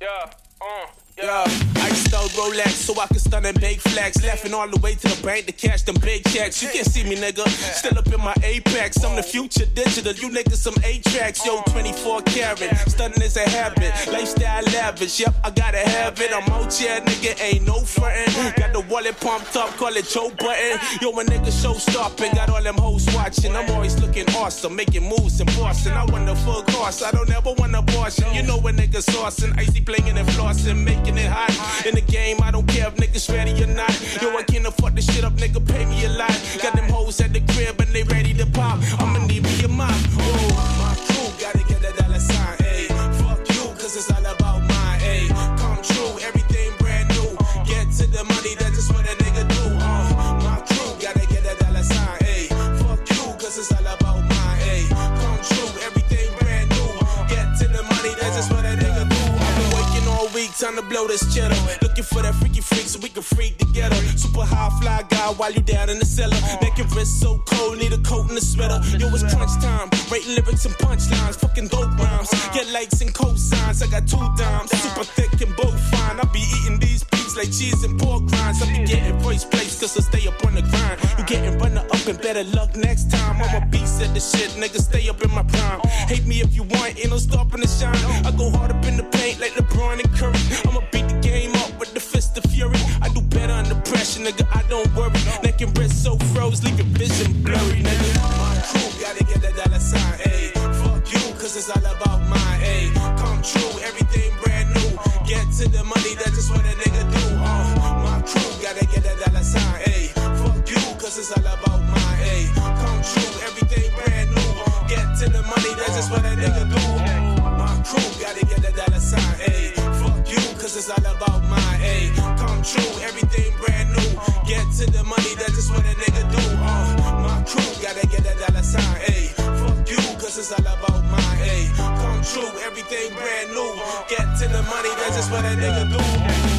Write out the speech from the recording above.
Yeah, I stole Rolex so I can stun and bake flags. Laughing all the way to the bank to cash them big checks. You can't see me, nigga. Still up in my apex. I'm the future digital. You niggas some 8-tracks. Yo, 24 karat. Stunning is a habit. Lifestyle lavish. Yep, I gotta have it. I'm out here, nigga. Ain't no frontin'. Got the wallet pumped up. Call it Joe Button. Yo, a nigga show stopping. Got all them hoes watching. I'm always looking awesome. Making moves in Boston. I want the full course. I don't ever want abortion. You know a nigga saucing. Icy playing and flossing. Making it hot. In the game, I don't care if niggas ready or not. Yo, I can't afford this shit up, nigga, pay me a lot. Got them hoes at the crib and they ready to pop. I'ma need me a mop. Oh, my crew gotta get that dollar sign, ayy. Fuck you, cause it's all about mine, ayy. Come true, everything brand new. Get to the money, that's just what a nigga do. My crew gotta get that dollar sign, ayy. Fuck you, cause it's all about mine, ayy. Come true, everything brand new. Get to the money, that's just what a nigga do. I've been working all week, time to blow this cheddar. Looking for that freaky freak so we can freak together. Super high fly guy while you down in the cellar. Making wrist so cold, need a coat and a sweater. Yo, it's crunch time, writing lyrics and punchlines. Fucking dope rhymes, get likes and cosigns. I got 2 dimes, super thick and both fine. I be eating these beats like cheese and pork rinds. I be getting voice place cause I stay up on the grind. You getting runner up and better luck next time. I'm a beast at the shit, nigga, stay up in my prime. Hate me if you want, ain't no stopping the shine. I go hard up in the paint like LeBron and Curry. I'ma beat the game up with the fist of fury. I do better under pressure, nigga, I don't worry. Neck and wrist so froze, leave your vision blurry, nigga. My crew gotta get that dollar sign, ayy. Fuck you, cause it's all about mine, ayy. Come true, everything brand new. Get to the money, that's just what a nigga do. My crew gotta get that dollar sign, ayy. Fuck you, cause it's all about mine, ayy. Come true, everything brand new. Get to the money, that's just what a nigga do. My crew gotta get that dollar sign, ayy. Fuck you, cause it's all about mine, ayy. Come true, everything brand new. Get to the money, that's just what a nigga do. My crew gotta get that dollar sign, ayy. Fuck you, cause it's all about mine, ayy. Come true, everything brand new. Get to the money, that's just what a nigga do.